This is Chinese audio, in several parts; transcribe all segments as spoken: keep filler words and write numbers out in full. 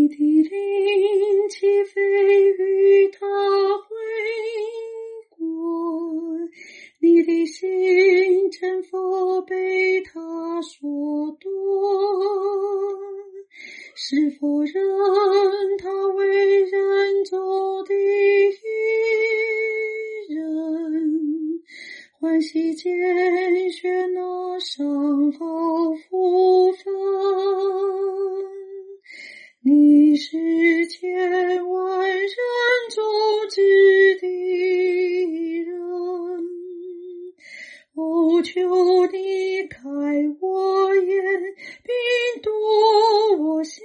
的灵气飞与他回过，你的心真否被他所夺？是否认他为人走的一人，欢喜拣选那上好福分？你是千万人中之的人，哦，求你开我眼，并夺我心，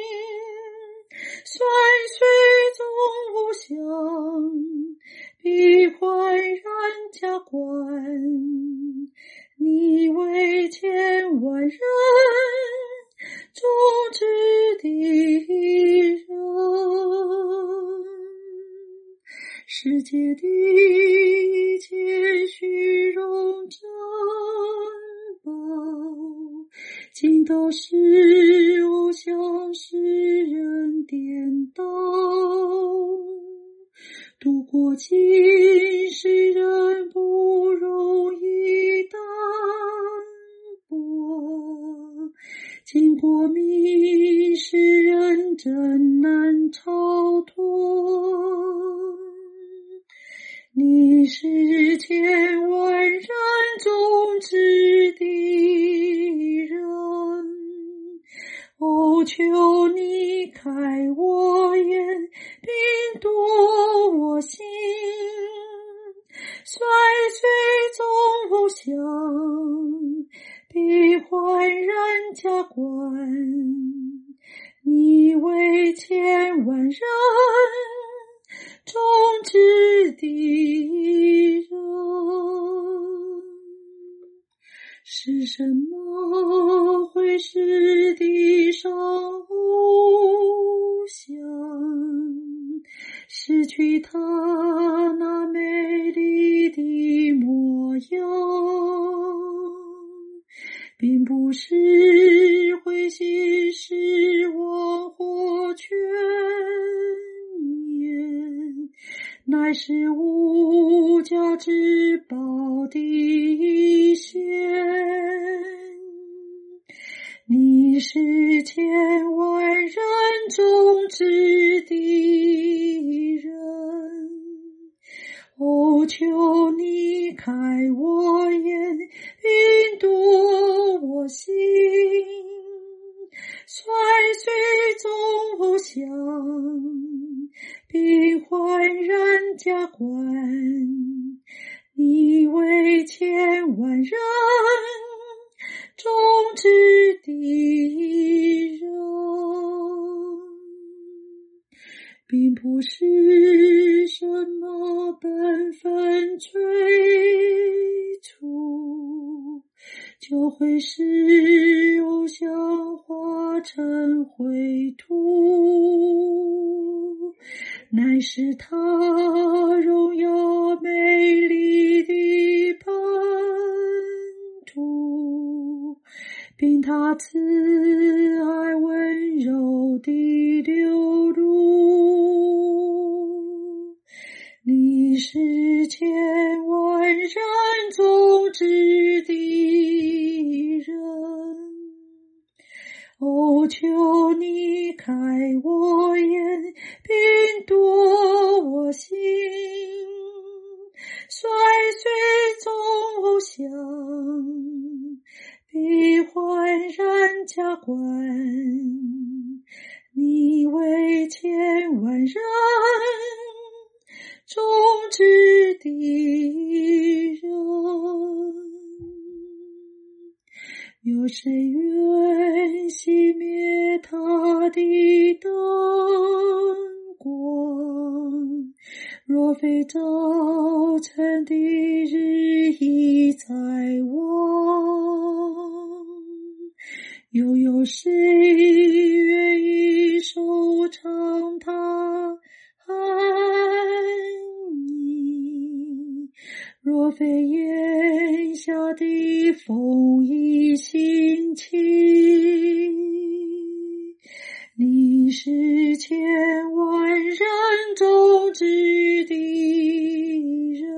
虽水中无香，必焕然加冠。你为千万人中之的人，世界的一切虚荣珍宝，尽都是偶像，使人颠倒。度过今世人不容易单薄，经过迷世人真难超脱。你是千万人中之的人，哦，求你开我眼，并夺我心，虽水中无香，必焕然加冠。你为千万人中之的人，是什么会使地上偶像失去它那美丽的模样？并不是灰心失望或全面，乃是无价之宝的一线。你是千万人中之的人，哦，求你开我眼，并夺我心，虽水中无香，必焕然加冠。你为千万人中之的人，并不是什么本分催促就会使偶像化成灰土，乃是他荣耀美丽的本土，并他慈爱温柔的流露。你是千万人中之的人，哦，求你开我眼，并夺我心，虽水中无香，必焕然加冠。你为千万人中之的人，有谁愿熄灭他的灯光？若非早晨的日已在望，又有谁愿意收藏他安逸？若非眼下的风已兴起，你你是千万人中之敌人，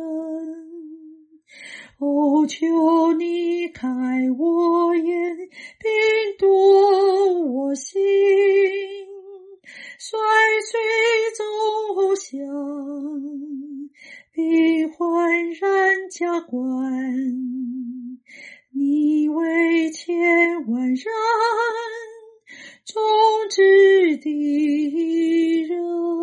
哦，求你开我眼，并夺我心，率水走向，并焕然加冠。你为千万人中之敌人，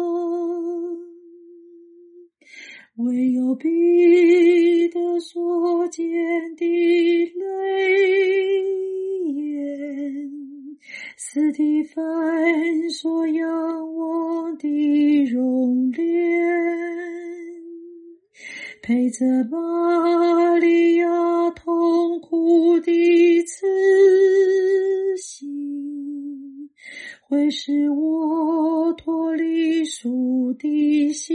唯有彼得所见的泪眼，斯蒂芬所仰望的容脸，陪着玛利亚痛苦的慈心，会使我脱离属的心。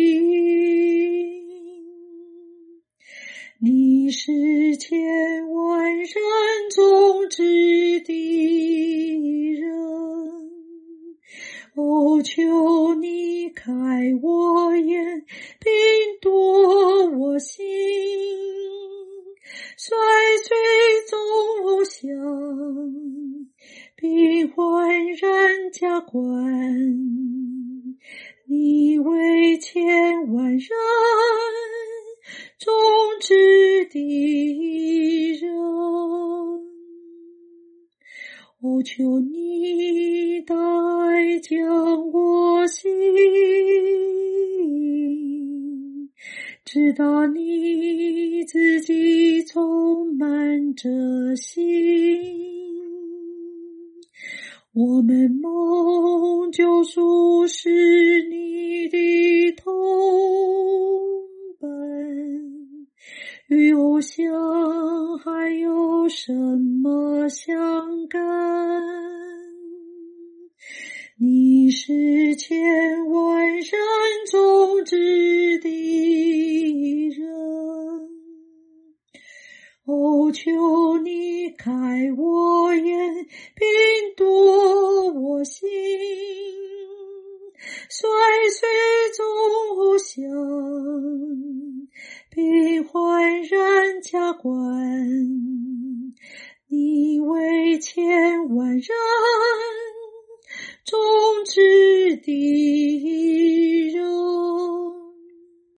你是千万人中之敌人，哦，求你开我眼，并夺我心，率水走向，并焕然加冠。你为千万人中之敌人，哦，求你代将我心，直到你自己充满着心。我们蒙救赎是你的同伴，与偶像还有什么相干？你是千万人中之敌人，哦，求你开我眼，并夺我心，率水走向，并焕然加冠。你为千万人中之敌